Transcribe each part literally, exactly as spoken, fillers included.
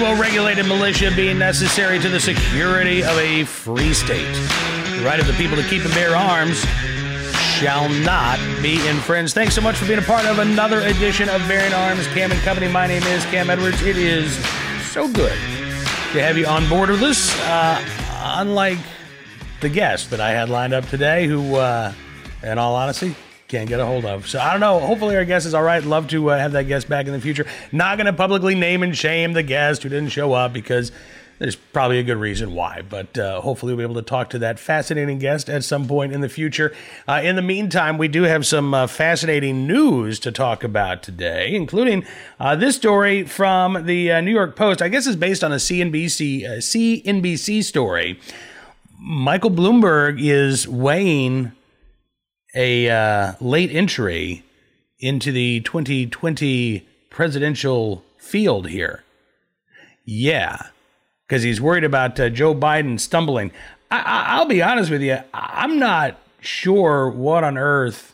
well-regulated militia being necessary to the security of a free state. The right of the people to keep and bear arms shall not be infringed. Thanks so much for being a part of another edition of Bearing Arms, Cam and Company. My name is Cam Edwards. It is so good to have you on board with us. Uh, unlike the guest that I had lined up today, who, uh, in all honesty, can't get a hold of. So I don't know. Hopefully our guest is all right. Love to uh, have that guest back in the future. Not going to publicly name and shame the guest who didn't show up because there's probably a good reason why. But uh, hopefully we'll be able to talk to that fascinating guest at some point in the future. Uh, in the meantime, we do have some uh, fascinating news to talk about today, including uh, this story from the uh, New York Post. I guess it's based on a C N B C, uh, C N B C story. Michael Bloomberg is weighing a uh, late entry into the twenty twenty presidential field here. Yeah, because he's worried about uh, Joe Biden stumbling. I- I- I'll be honest with you. I'm not sure what on earth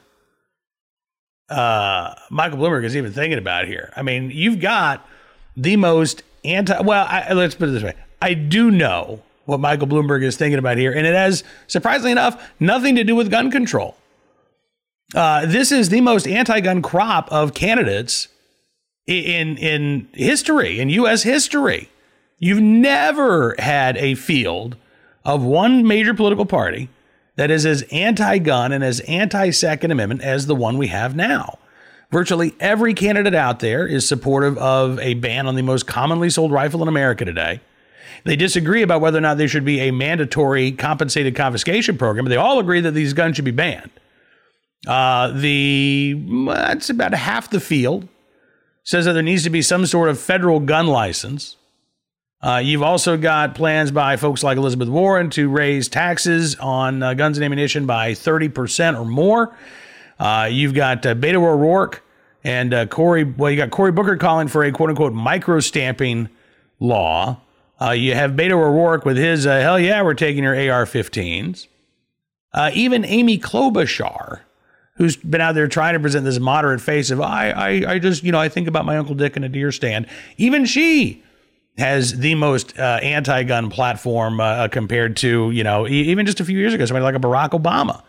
uh, Michael Bloomberg is even thinking about here. I mean, you've got the most anti... Well, I, let's put it this way. I do know what Michael Bloomberg is thinking about here, and it has, surprisingly enough, nothing to do with gun control. Uh, this is the most anti-gun crop of candidates in in history, in U S history. You've never had a field of one major political party that is as anti-gun and as anti-Second Amendment as the one we have now. Virtually every candidate out there is supportive of a ban on the most commonly sold rifle in America today. They disagree about whether or not there should be a mandatory compensated confiscation program, but they all agree that these guns should be banned. Uh, the, that's about half the field says that there needs to be some sort of federal gun license. Uh, you've also got plans by folks like Elizabeth Warren to raise taxes on uh, guns and ammunition by thirty percent or more. Uh, you've got uh, Beto O'Rourke and uh, Cory, well, you got Cory Booker calling for a quote unquote micro-stamping law. Uh, you have Beto O'Rourke with his, uh, hell yeah, we're taking your A R fifteens. Uh, even Amy Klobuchar, who's been out there trying to present this moderate face of, I, I, I just, you know, I think about my Uncle Dick in a deer stand. Even she has the most uh, anti-gun platform uh, compared to, you know, e- even just a few years ago, somebody like a Barack Obama.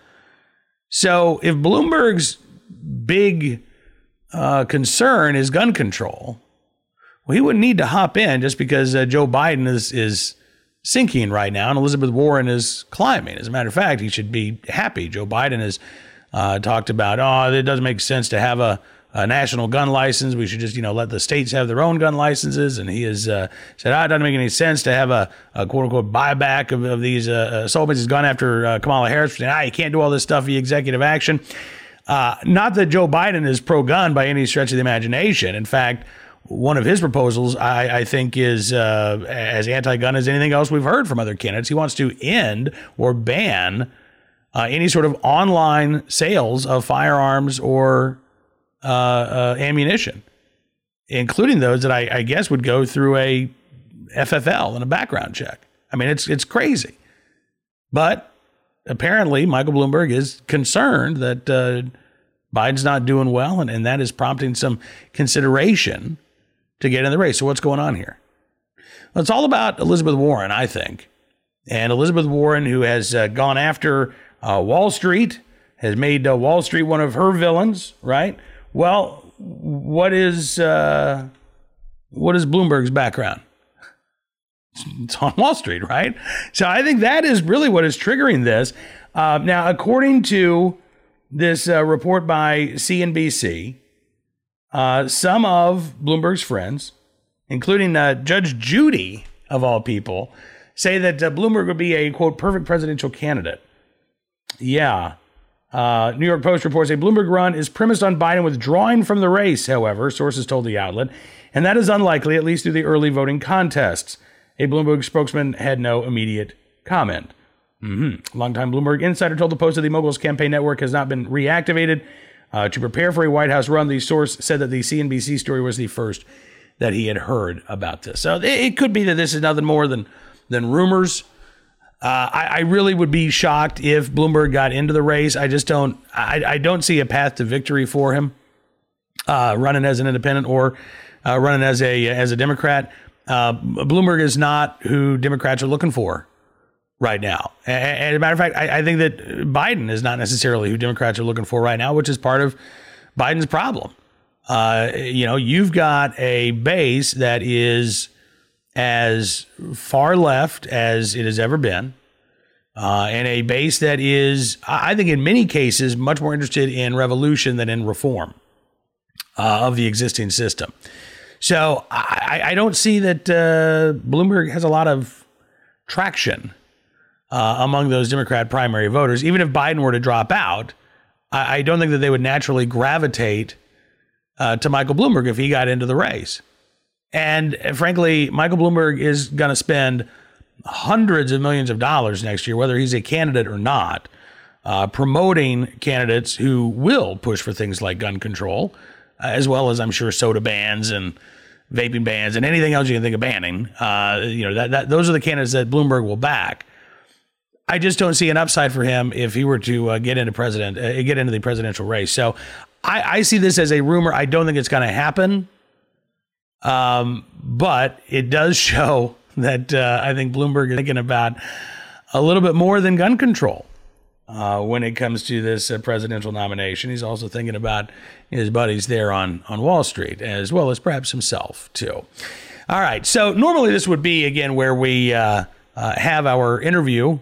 So if Bloomberg's big uh, concern is gun control, well, he wouldn't need to hop in just because uh, Joe Biden is is sinking right now and Elizabeth Warren is climbing. As a matter of fact, he should be happy. Joe Biden has Uh, talked about, oh, it doesn't make sense to have a, a national gun license. We should just, you know, let the states have their own gun licenses. And he has uh, said, ah, it doesn't make any sense to have a, a quote unquote buyback of, of these uh, assault weapons. He's gone after uh, Kamala Harris for saying, ah, you can't do all this stuff via executive action. Uh, not that Joe Biden is pro-gun by any stretch of the imagination. In fact, one of his proposals, I, I think, is uh, as anti-gun as anything else we've heard from other candidates. He wants to end or ban Uh, any sort of online sales of firearms or uh, uh, ammunition, including those that I, I guess would go through a F F L and a background check. I mean, it's it's crazy. But apparently, Michael Bloomberg is concerned that uh, Biden's not doing well, and, and that is prompting some consideration to get in the race. So what's going on here? Well, it's all about Elizabeth Warren, I think. And Elizabeth Warren, who has uh, gone after Uh, Wall Street, has made uh, Wall Street one of her villains, right? Well, what is uh, what is Bloomberg's background? It's on Wall Street, right? So I think that is really what is triggering this. Uh, now, according to this uh, report by C N B C, uh, some of Bloomberg's friends, including uh, Judge Judy, of all people, say that uh, Bloomberg would be a, quote, perfect presidential candidate. Yeah. Uh, New York Post reports a Bloomberg run is premised on Biden withdrawing from the race, however, sources told the outlet, and that is unlikely, at least through the early voting contests. A Bloomberg spokesman had no immediate comment. Mm-hmm. Longtime Bloomberg insider told the Post that the mogul's campaign network has not been reactivated uh, to prepare for a White House run. The source said that the C N B C story was the first that he had heard about this. So it could be that this is nothing more than, than rumors. Uh, I, I really would be shocked if Bloomberg got into the race. I just don't, I, I don't see a path to victory for him, uh, running as an independent or uh, running as a, as a Democrat. Uh, Bloomberg is not who Democrats are looking for right now. And, and as a matter of fact, I, I think that Biden is not necessarily who Democrats are looking for right now, which is part of Biden's problem. Uh, you know, you've got a base that is as far left as it has ever been, uh, and a base that is, I think in many cases, much more interested in revolution than in reform uh, of the existing system. So I, I don't see that uh, Bloomberg has a lot of traction uh, among those Democrat primary voters. Even if Biden were to drop out, I, I don't think that they would naturally gravitate uh, to Michael Bloomberg if he got into the race. And uh, frankly, Michael Bloomberg is going to spend hundreds of millions of dollars next year, whether he's a candidate or not, uh, promoting candidates who will push for things like gun control, as well as I'm sure soda bans and vaping bans and anything else you can think of banning. Uh, you know, that, that those are the candidates that Bloomberg will back. I just don't see an upside for him if he were to uh, get into president, uh, get into the presidential race. So I, I see this as a rumor. I don't think it's going to happen. Um, but it does show that uh, I think Bloomberg is thinking about a little bit more than gun control. Uh, when it comes to this uh, presidential nomination. He's also thinking about his buddies there on, on Wall Street, as well as perhaps himself, too. All right. So normally this would be, again, where we uh, uh, have our interview.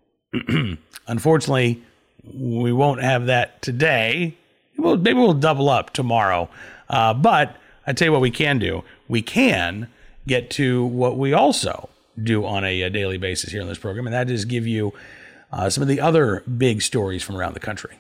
Unfortunately, we won't have that today. We'll, maybe we'll double up tomorrow. Uh, but I tell you what we can do. We can get to what we also do on a, a daily basis here on this program, and that is give you Uh, some of the other big stories from around the country.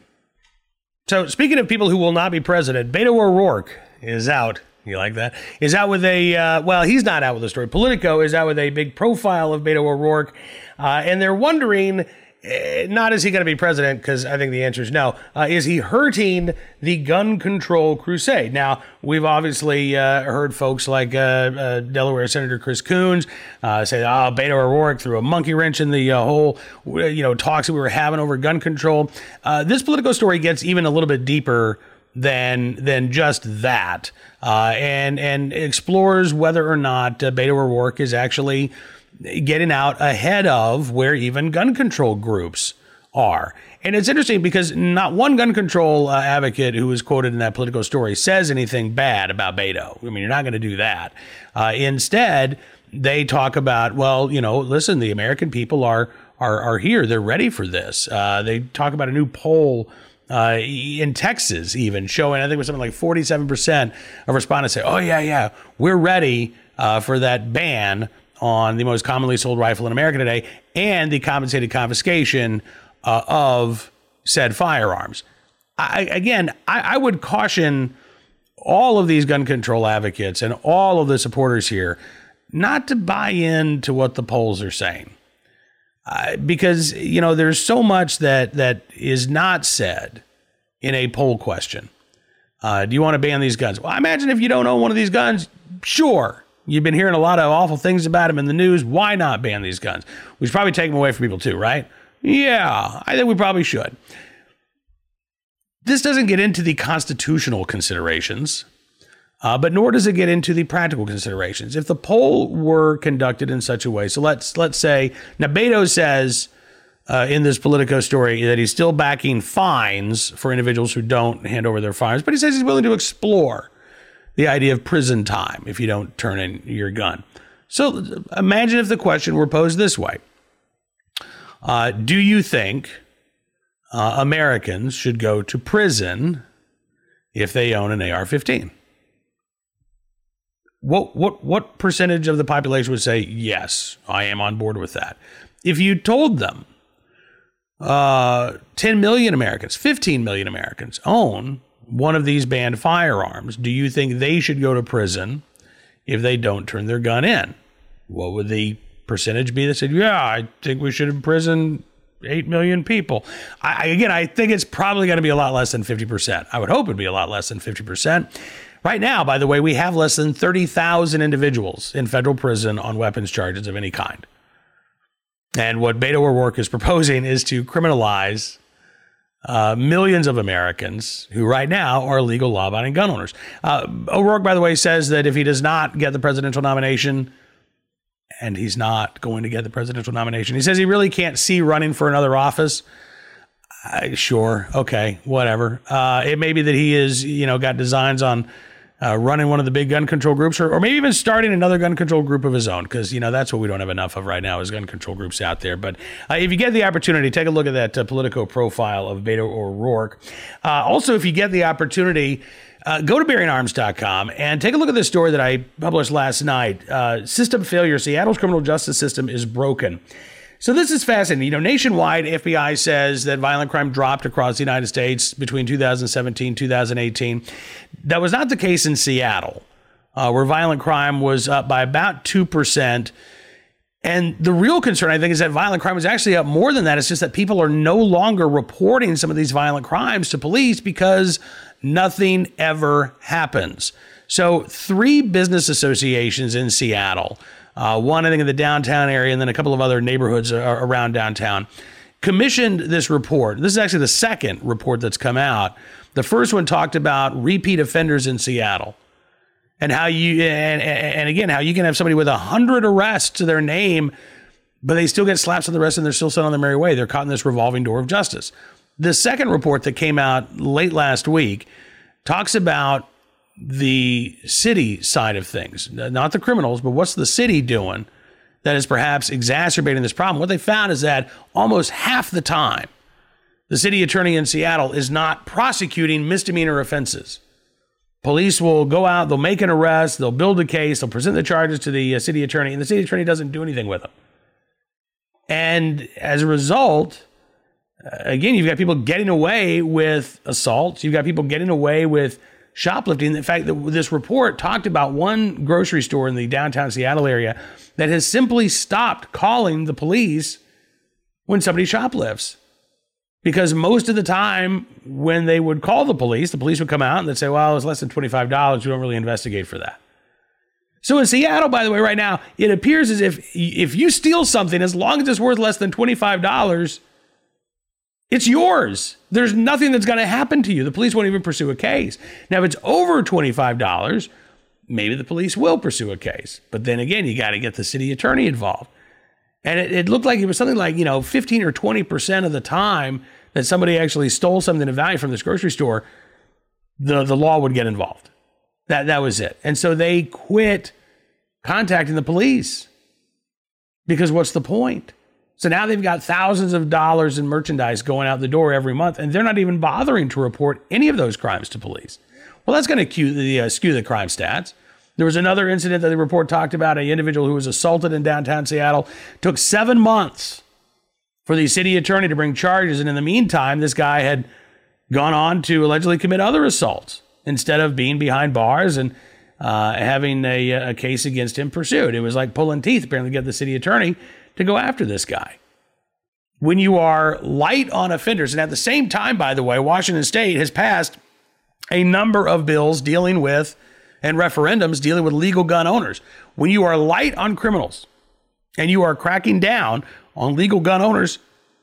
So speaking of people who will not be president, Beto O'Rourke is out. You like that? Is out with a, uh, well, he's not out with a story. Politico is out with a big profile of Beto O'Rourke. Uh, and they're wondering, eh, not is he going to be president, because I think the answer is no. Uh, is he hurting the gun control crusade? Now, we've obviously uh, heard folks like uh, uh, Delaware Senator Chris Coons uh, say, oh, Beto O'Rourke threw a monkey wrench in the uh, whole, you know, talks that we were having over gun control. Uh, this Politico story gets even a little bit deeper than than just that, uh, and and explores whether or not uh, Beto O'Rourke is actually getting out ahead of where even gun control groups are. And it's interesting because not one gun control uh, advocate who was quoted in that Politico story says anything bad about Beto. I mean, you're not going to do that. Uh, instead, they talk about, well, you know, listen, the American people are are are here. They're ready for this. Uh, they talk about a new poll uh, in Texas even showing, I think it was something like forty-seven percent of respondents say, oh, yeah, yeah, we're ready uh, for that ban on the most commonly sold rifle in America today and the compensated confiscation uh, of said firearms. I, again, I, I would caution all of these gun control advocates and all of the supporters here not to buy into what the polls are saying. Uh, because, you know, there's so much that that is not said in a poll question. Uh, do you want to ban these guns? Well, I imagine if you don't own one of these guns, sure. You've been hearing a lot of awful things about them in the news. Why not ban these guns? We should probably take them away from people too, right? Yeah, I think we probably should. This doesn't get into the constitutional considerations, uh, but nor does it get into the practical considerations. If the poll were conducted in such a way, so let's let's say, now Beto says uh, in this Politico story that he's still backing fines for individuals who don't hand over their firearms, but he says he's willing to explore the idea of prison time if you don't turn in your gun. So imagine if the question were posed this way. Uh, do you think uh, Americans should go to prison if they own an A R fifteen? What, what, what percentage of the population would say, yes, I am on board with that? If you told them uh, ten million Americans, fifteen million Americans own one of these banned firearms, do you think they should go to prison if they don't turn their gun in? What would the percentage be that said, yeah, I think we should imprison eight million people? I, again, I think it's probably going to be a lot less than fifty percent. I would hope it'd be a lot less than fifty percent. Right now, by the way, we have less than thirty thousand individuals in federal prison on weapons charges of any kind. And what Beto O'Rourke is proposing is to criminalize Uh, millions of Americans who right now are legal law-abiding gun owners. Uh, O'Rourke, by the way, says that if he does not get the presidential nomination, and he's not going to get the presidential nomination. He says he really can't see running for another office. Uh, sure. Okay. Whatever. Uh, it may be that he is, you know, got designs on uh, running one of the big gun control groups, or, or maybe even starting another gun control group of his own, because, you know, that's what we don't have enough of right now is gun control groups out there. But uh, if you get the opportunity, take a look at that uh, Politico profile of Beto O'Rourke. Uh, also, if you get the opportunity, uh, go to bearing arms dot com and take a look at this story that I published last night. Uh, system failure. Seattle's criminal justice system is broken. So this is fascinating. You know, nationwide, F B I says that violent crime dropped across the United States between two thousand seventeen and two thousand eighteen. That was not the case in Seattle, uh, where violent crime was up by about two percent. And the real concern, I think, is that violent crime is actually up more than that. It's just that people are no longer reporting some of these violent crimes to police because nothing ever happens. So three business associations in Seattle, Uh, one, I think, in the downtown area, and then a couple of other neighborhoods around downtown, commissioned this report. This is actually the second report that's come out. The first one talked about repeat offenders in Seattle and how you, and, and again, how you can have somebody with a hundred arrests to their name, but they still get slaps on the wrist and they're still sent on their merry way. They're caught in this revolving door of justice. The second report that came out late last week talks about the city side of things, not the criminals, but what's the city doing that is perhaps exacerbating this problem? What they found is that almost half the time, the city attorney in Seattle is not prosecuting misdemeanor offenses. Police will go out, they'll make an arrest, they'll build a case, they'll present the charges to the uh, city attorney, and the city attorney doesn't do anything with them. And as a result, uh, again, you've got people getting away with assaults, you've got people getting away with shoplifting. In fact, this report talked about one grocery store in the downtown Seattle area that has simply stopped calling the police when somebody shoplifts. Because most of the time when they would call the police, the police would come out and they'd say, well, it's less than twenty-five dollars. We don't really investigate for that. So in Seattle, by the way, right now, it appears as if if you steal something, as long as it's worth less than twenty-five dollars, it's yours. There's nothing that's going to happen to you. The police won't even pursue a case. Now, if it's over twenty-five dollars, maybe the police will pursue a case. But then again, you got to get the city attorney involved. And it, it looked like it was something like, you know, fifteen or twenty percent of the time that somebody actually stole something of value from this grocery store, the, the law would get involved. That, that was it. And so they quit contacting the police because what's the point? So now they've got thousands of dollars in merchandise going out the door every month, and they're not even bothering to report any of those crimes to police. Well, that's going to skew the, uh, skew the crime stats. There was another incident that the report talked about, an individual who was assaulted in downtown Seattle. Took seven months for the city attorney to bring charges, and in the meantime, this guy had gone on to allegedly commit other assaults instead of being behind bars and uh, having a, a case against him pursued. It was like pulling teeth, apparently, to get the city attorney to go after this guy. When you are light on offenders, and at the same time, by the way, Washington State has passed a number of bills dealing with, and referendums dealing with legal gun owners. When you are light on criminals and you are cracking down on legal gun owners,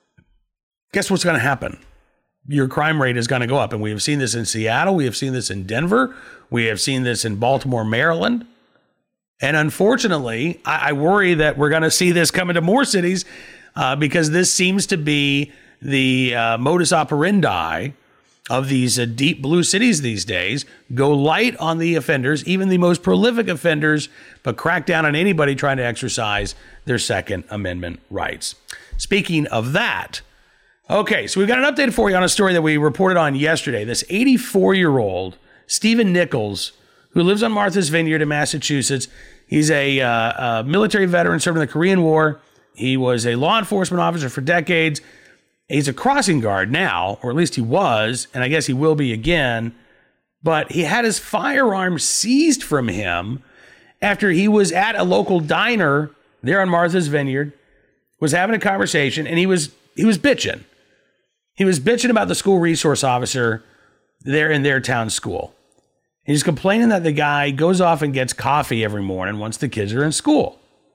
guess what's going to happen? Your crime rate is going to go up. And we have seen this in Seattle. We have seen this in Denver. We have seen this in Baltimore, Maryland. And unfortunately, I, I worry that we're going to see this come into more cities uh, because this seems to be the uh, modus operandi of these uh, deep blue cities these days. Go light on the offenders, even the most prolific offenders, but crack down on anybody trying to exercise their Second Amendment rights. Speaking of that, okay, so we've got an update for you on a story that we reported on yesterday. This eighty-four-year-old Stephen Nichols, who lives on Martha's Vineyard in Massachusetts. He's a, uh, a military veteran, served in the Korean War. He was a law enforcement officer for decades. He's a crossing guard now, or at least he was, and I guess he will be again. But he had his firearm seized from him after he was at a local diner there on Martha's Vineyard, was having a conversation, and he was he was bitching. He was bitching about the school resource officer there in their town school. He's complaining that the guy goes off and gets coffee every morning once the kids are in school.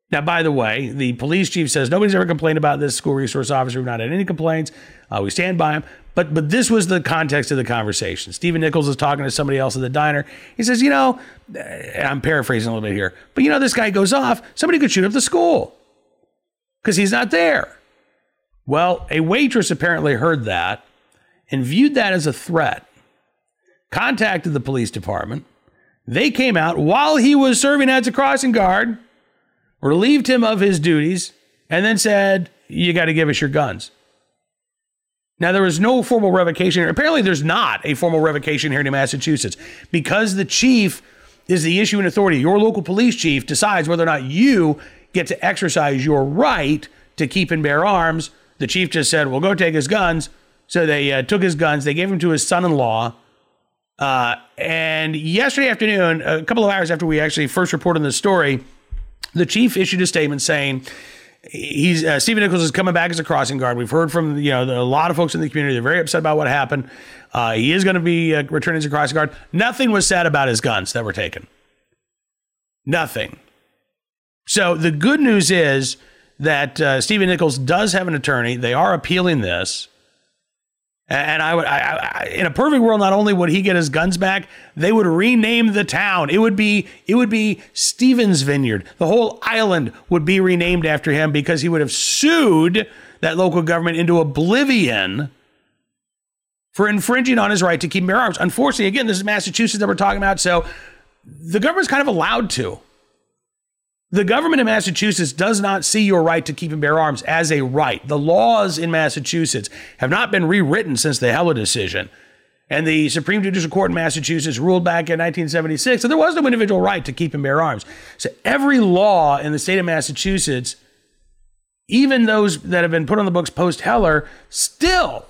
Now, by the way, the police chief says nobody's ever complained about this school resource officer. We've not had any complaints. Uh, we stand by him. But but this was the context of the conversation. Stephen Nichols is talking to somebody else at the diner. He says, you know, I'm paraphrasing a little bit here, but you know, this guy goes off. Somebody could shoot up the school because he's not there. Well, a waitress apparently heard that and viewed that as a threat, contacted the police department. They came out while he was serving as a crossing guard, relieved him of his duties, and then said, you got to give us your guns. Now, there was no formal revocation here. Apparently, there's not a formal revocation here in Massachusetts because the chief is the issuing authority. Your local police chief decides whether or not you get to exercise your right to keep and bear arms. The chief just said, well, go take his guns. So they uh, took his guns. They gave them to his son-in-law. Uh, and yesterday afternoon, a couple of hours after we actually first reported this story, the chief issued a statement saying, He's uh, Stephen Nichols is coming back as a crossing guard. We've heard from you know the, a lot of folks in the community. They're very upset about what happened. Uh, he is going to be uh, returning as a crossing guard. Nothing was said about his guns that were taken. Nothing. So the good news is that uh, Stephen Nichols does have an attorney. They are appealing this. And I would, I, I, in a perfect world, not only would he get his guns back, they would rename the town. It would be, it would be Stevens Vineyard. The whole island would be renamed after him because he would have sued that local government into oblivion for infringing on his right to keep and bear arms. Unfortunately, again, this is Massachusetts that we're talking about, so the government's kind of allowed to. The government in Massachusetts does not see your right to keep and bear arms as a right. The laws in Massachusetts have not been rewritten since the Heller decision. And the Supreme Judicial Court in Massachusetts ruled back in nineteen seventy-six that there was no individual right to keep and bear arms. So every law in the state of Massachusetts, even those that have been put on the books post-Heller, still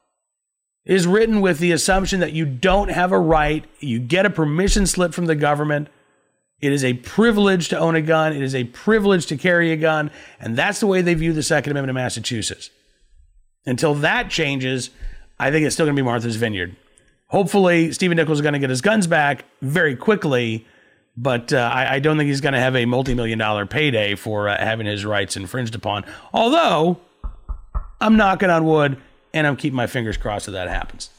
is written with the assumption that you don't have a right. You get a permission slip from the government. It is a privilege to own a gun. It is a privilege to carry a gun. And that's the way they view the Second Amendment in Massachusetts. Until that changes, I think it's still going to be Martha's Vineyard. Hopefully, Stephen Nichols is going to get his guns back very quickly, but uh, I, I don't think he's going to have a multi-million dollar payday for uh, having his rights infringed upon. Although, I'm knocking on wood, and I'm keeping my fingers crossed that that happens.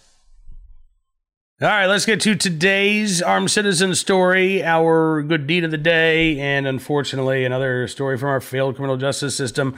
All right, let's get to today's armed citizen story, our good deed of the day, and unfortunately, another story from our failed criminal justice system.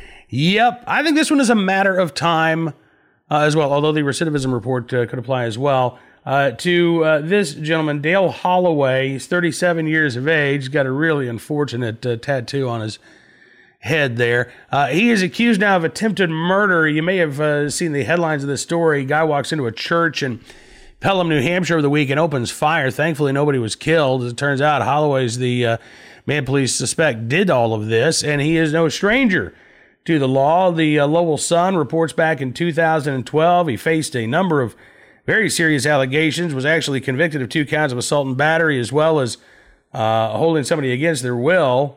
Yep, I think this one is a matter of time uh, as well, although the recidivism report uh, could apply as well. Uh, to uh, this gentleman, Dale Holloway. He's thirty-seven years of age, got a really unfortunate uh, tattoo on his head there. Uh, he is accused now of attempted murder. You may have uh, seen the headlines of this story. Guy walks into a church and Pelham, New Hampshire over the weekend, opens fire. Thankfully, nobody was killed. As it turns out, Holloway's the uh, man police suspect did all of this, and he is no stranger to the law. The uh, Lowell Sun reports back in two thousand twelve, he faced a number of very serious allegations, was actually convicted of two counts of assault and battery, as well as uh, holding somebody against their will,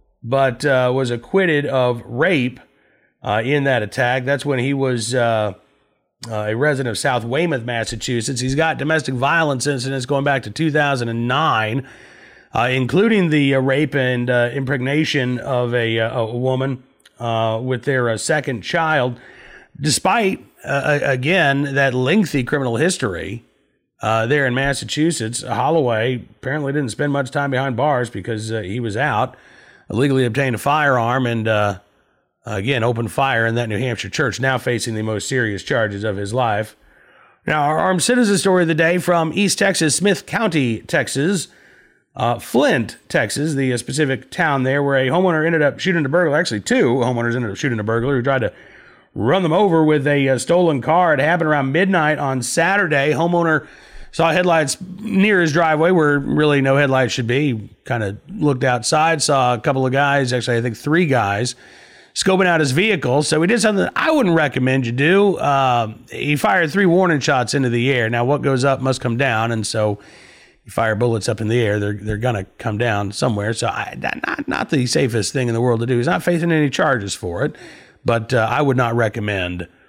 but uh, was acquitted of rape uh, in that attack. That's when he was Uh, Uh, a resident of South Weymouth, Massachusetts. He's got domestic violence incidents going back to two thousand nine, uh, including the uh, rape and uh, impregnation of a, uh, a woman uh, with their uh, second child. Despite, uh, again, that lengthy criminal history uh, there in Massachusetts, Holloway apparently didn't spend much time behind bars because uh, he was out, illegally obtained a firearm, and uh, again, opened fire in that New Hampshire church, now facing the most serious charges of his life. Now, our armed citizen story of the day from East Texas, Smith County, Texas, uh, Flint, Texas, the uh, specific town there, where a homeowner ended up shooting a burglar. Actually, two homeowners ended up shooting a burglar who tried to run them over with a uh, stolen car. It happened around midnight on Saturday. Homeowner saw headlights near his driveway where really no headlights should be. He kind of looked outside, saw a couple of guys, actually I think three guys, scoping out his vehicle. So he did something that I wouldn't recommend you do. Uh, he fired three warning shots into the air. Now, what goes up must come down, and so you fire bullets up in the air, they're they're gonna come down somewhere. So I, not not the safest thing in the world to do. He's not facing any charges for it, but uh, I would not recommend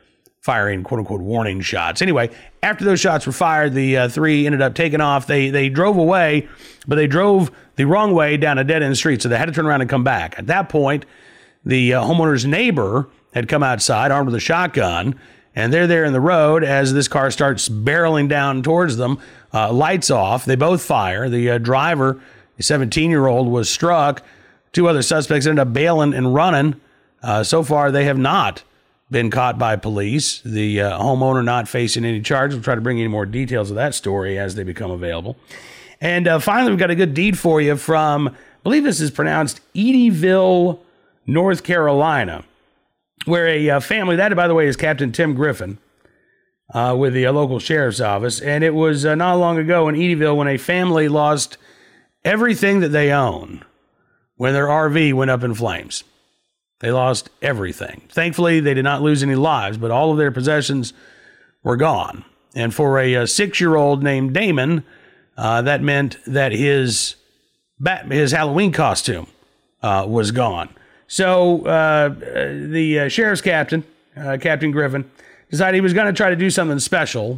firing quote-unquote warning shots. Anyway, after those shots were fired, the uh, three ended up taking off. They they drove away, but they drove the wrong way down a dead-end street, so they had to turn around and come back. At that point, the uh, homeowner's neighbor had come outside armed with a shotgun, and they're there in the road as this car starts barreling down towards them. Uh, lights off. They both fire. The uh, driver, a seventeen-year-old, was struck. Two other suspects ended up bailing and running. Uh, so far, they have not been caught by police. The uh, homeowner not facing any charges. We'll try to bring you more details of that story as they become available. And uh, finally, we've got a good deed for you from, I believe this is pronounced Eddyville, North Carolina, where a uh, family, that, by the way, is Captain Tim Griffin uh, with the uh, local sheriff's office. And it was uh, not long ago in Eddyville when a family lost everything that they own when their R V went up in flames. They lost everything. Thankfully, they did not lose any lives, but all of their possessions were gone. And for a, a six-year-old named Damon, uh, that meant that his bat, his Halloween costume uh, was gone. So uh, the uh, sheriff's captain, uh, Captain Griffin, decided he was going to try to do something special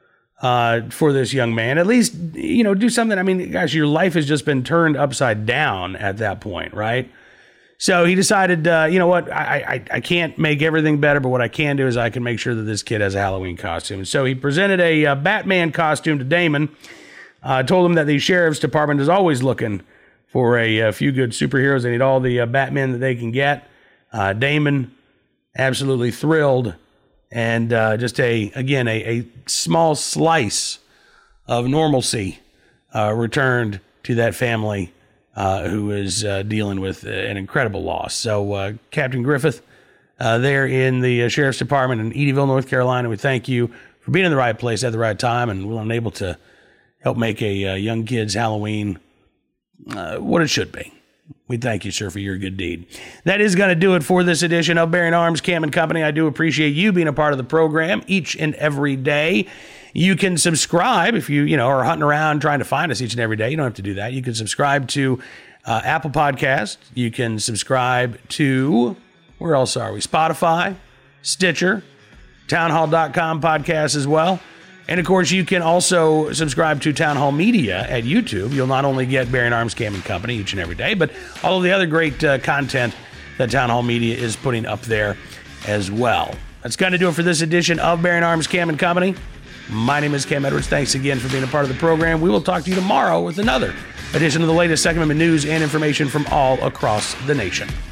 uh, for this young man. At least, you know, do something. I mean, gosh, your life has just been turned upside down at that point, right? So he decided, uh, you know what, I, I I can't make everything better, but what I can do is I can make sure that this kid has a Halloween costume. And so he presented a uh, Batman costume to Damon, uh, told him that the sheriff's department is always looking for a, a few good superheroes. They need all the uh, Batmen that they can get. Uh, Damon, absolutely thrilled, and uh, just a, again, a, a small slice of normalcy uh, returned to that family Uh, who is uh, dealing with uh, an incredible loss. So uh, Captain Griffith, uh, there in the uh, Sheriff's Department in Eddyville, North Carolina, we thank you for being in the right place at the right time and willing and able to help make a uh, young kid's Halloween uh, what it should be. We thank you, sir, for your good deed. That is going to do it for this edition of Bearing Arms Cam and Company. I do appreciate you being a part of the program each and every day. You can subscribe if you, you know, are hunting around trying to find us each and every day. You don't have to do that. You can subscribe to uh, Apple Podcasts. You can subscribe to, where else are we? Spotify, Stitcher, townhall dot com podcasts as well. And of course, you can also subscribe to Town Hall Media at YouTube. You'll not only get Bearing Arms Cam and Company each and every day, but all of the other great uh, content that Town Hall Media is putting up there as well. That's going to do it for this edition of Bearing Arms Cam and Company. My name is Cam Edwards. Thanks again for being a part of the program. We will talk to you tomorrow with another edition of the latest Second Amendment news and information from all across the nation.